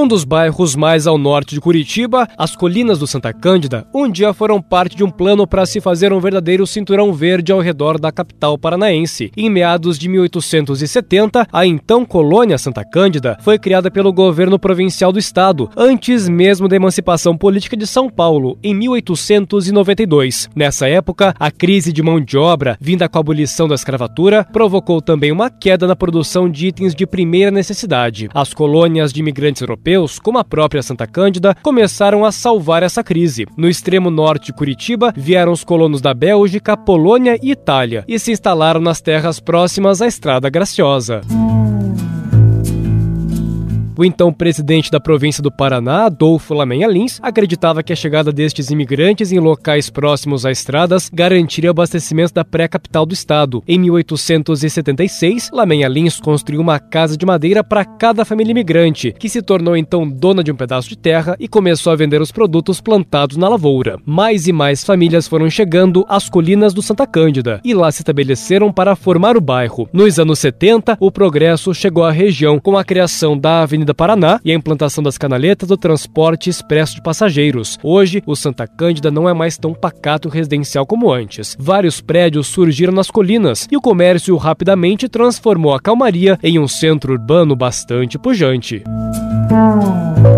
Um dos bairros mais ao norte de Curitiba, as Colinas do Santa Cândida, um dia foram parte de um plano para se fazer um verdadeiro cinturão verde ao redor da capital paranaense. Em meados de 1870, a então colônia Santa Cândida foi criada pelo governo provincial do estado, antes mesmo da emancipação política de São Paulo, em 1892. Nessa época, a crise de mão de obra, vinda com a abolição da escravatura, provocou também uma queda na produção de itens de primeira necessidade. As colônias de imigrantes europeus, como a própria Santa Cândida, começaram a salvar essa crise. No extremo norte de Curitiba, vieram os colonos da Bélgica, Polônia e Itália e se instalaram nas terras próximas à Estrada Graciosa. O então presidente da província do Paraná, Adolfo Lamenha Lins, acreditava que a chegada destes imigrantes em locais próximos a estradas garantiria o abastecimento da pré-capital do estado. Em 1876, Lamenha Lins construiu uma casa de madeira para cada família imigrante, que se tornou então dona de um pedaço de terra e começou a vender os produtos plantados na lavoura. Mais e mais famílias foram chegando às Colinas do Santa Cândida e lá se estabeleceram para formar o bairro. Nos anos 70, o progresso chegou à região com a criação da Avenida Paraná e a implantação das canaletas do transporte expresso de passageiros. Hoje, o Santa Cândida não é mais tão pacato e residencial como antes. Vários prédios surgiram nas colinas e o comércio rapidamente transformou a calmaria em um centro urbano bastante pujante.